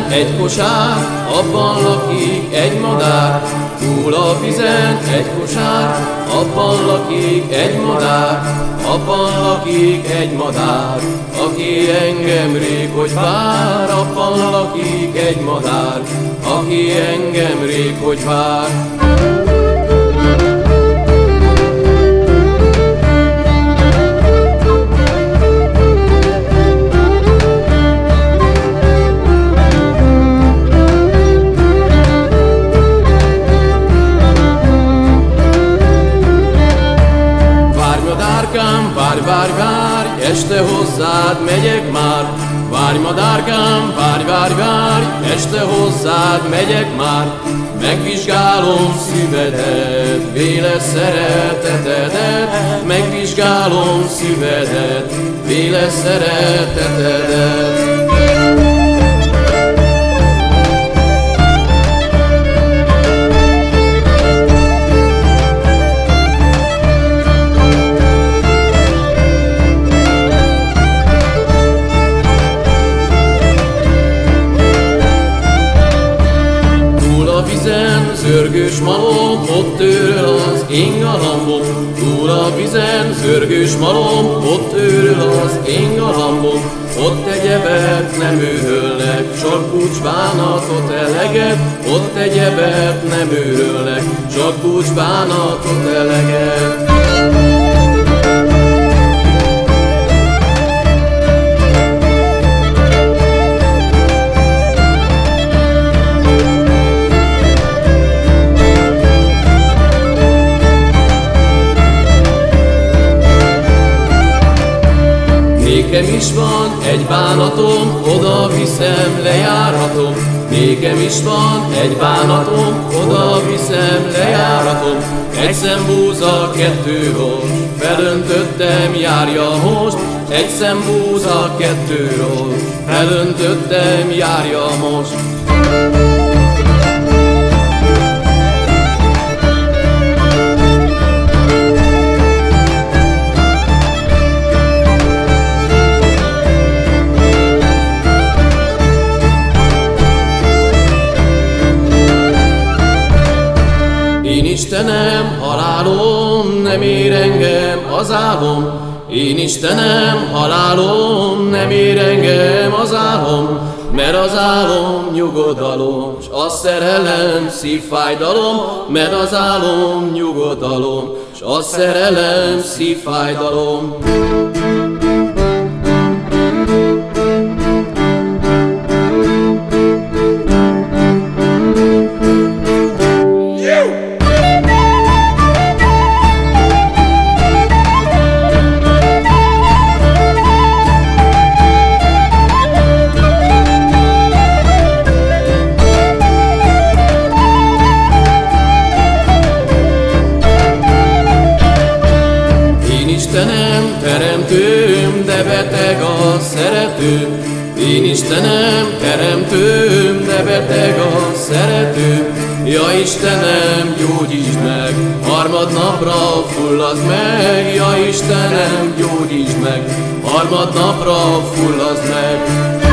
egy kosár, abban lakik egy madár. Túl a vizen egy kosár, abban lakik egy madár. Abban lakik egy madár, aki engem rég hogy vár. Abban lakik egy madár, aki engem rég hogy vár. Várj, várj, várj, este hozzád megyek már. Várj, madárkám, várj, várj, várj, este hozzád megyek már. Megvizsgálom szívedet, véles szeretetedet. Megvizsgálom szívedet, véles szeretetedet. Zörgős malom, ott őröl az én galambom. Túl a vizen, zörgős malom, ott őröl az én galambom. Ott egyebet nem őrölnek, csak búcsbánatot eleget. Ott egyebet nem őrölnek, csak búcsbánatot eleget. Nékem is van egy bánatom, oda viszem, lejárhatom. Nékem is van egy bánatom, oda viszem, lejárhatom. Egy szem búza, kettő rost, felöntöttem, járja most. Egy szem búza, kettő rost, felöntöttem, járja most. Én Istenem, halálom, nem ér engem az álom. Én Istenem, halálom, nem ér engem az álom. Mert az álom nyugodalom, s a szerelem szívfájdalom. Mert az álom nyugodalom, s a szerelem szívfájdalom. Istenem, teremtőm, de beteg a szeretőm. Én Istenem, teremtőm, de beteg a szeretőm. Ja Istenem, gyógyítsd meg, harmadnapra fulladsz meg. Ja Istenem, gyógyítsd meg, harmadnapra fulladsz meg.